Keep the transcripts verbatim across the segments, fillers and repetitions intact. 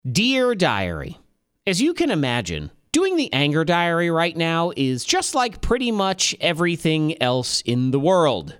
Dear Diary, as you can imagine, doing the anger diary right now is just like pretty much everything else in the world.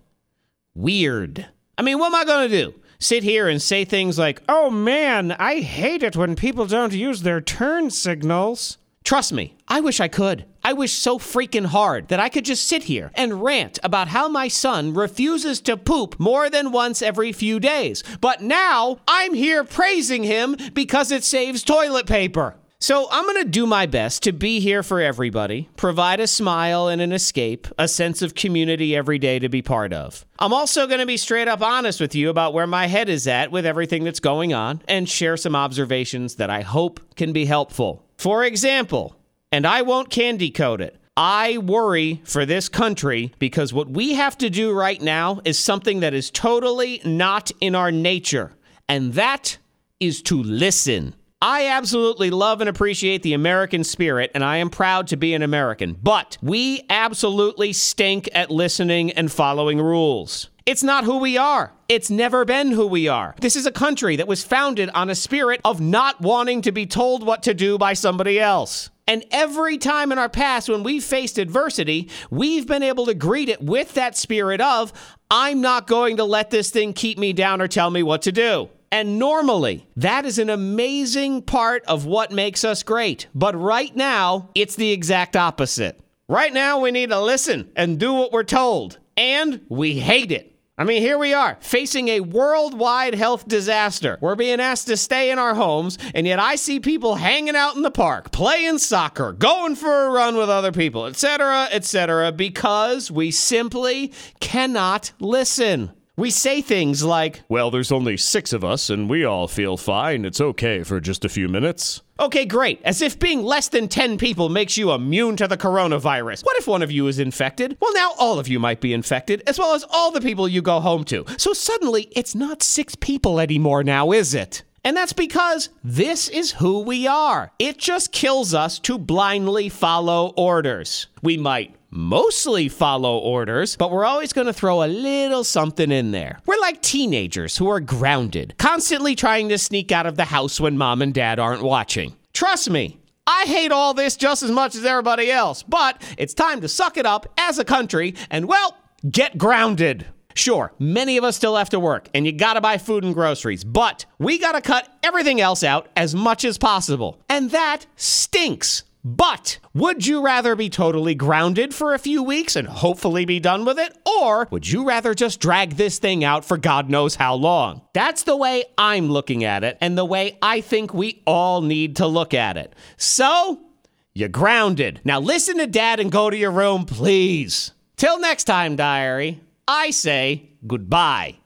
Weird. I mean, what am I going to do? Sit here and say things like, oh man, I hate it when people don't use their turn signals. Trust me, I wish I could. I wish so freaking hard that I could just sit here and rant about how my son refuses to poop more than once every few days. But now I'm here praising him because it saves toilet paper. So I'm going to do my best to be here for everybody, provide a smile and an escape, a sense of community every day to be part of. I'm also going to be straight up honest with you about where my head is at with everything that's going on and share some observations that I hope can be helpful. For example, and I won't candy coat it, I worry for this country because what we have to do right now is something that is totally not in our nature, and that is to listen. I absolutely love and appreciate the American spirit, and I am proud to be an American, but we absolutely stink at listening and following rules. It's not who we are. It's never been who we are. This is a country that was founded on a spirit of not wanting to be told what to do by somebody else. And every time in our past when we've faced adversity, we've been able to greet it with that spirit of, I'm not going to let this thing keep me down or tell me what to do. And normally, that is an amazing part of what makes us great. But right now, it's the exact opposite. Right now, we need to listen and do what we're told. And we hate it. I mean, here we are, facing a worldwide health disaster. We're being asked to stay in our homes, and yet I see people hanging out in the park, playing soccer, going for a run with other people, et cetera, et cetera, because we simply cannot listen. We say things like, well, there's only six of us and we all feel fine. It's okay for just a few minutes. Okay, great. As if being less than ten people makes you immune to the coronavirus. What if one of you is infected? Well, now all of you might be infected, as well as all the people you go home to. So suddenly, it's not six people anymore now, is it? And that's because this is who we are. It just kills us to blindly follow orders. We might mostly follow orders, but we're always going to throw a little something in there. We're like teenagers who are grounded, constantly trying to sneak out of the house when mom and dad aren't watching. Trust me, I hate all this just as much as everybody else, but it's time to suck it up as a country and, well, get grounded. Sure, many of us still have to work, and you gotta buy food and groceries, but we gotta cut everything else out as much as possible. And that stinks. But would you rather be totally grounded for a few weeks and hopefully be done with it? Or would you rather just drag this thing out for God knows how long? That's the way I'm looking at it, and the way I think we all need to look at it. So, you're grounded. Now listen to Dad and go to your room, please. Till next time, diary. I say goodbye.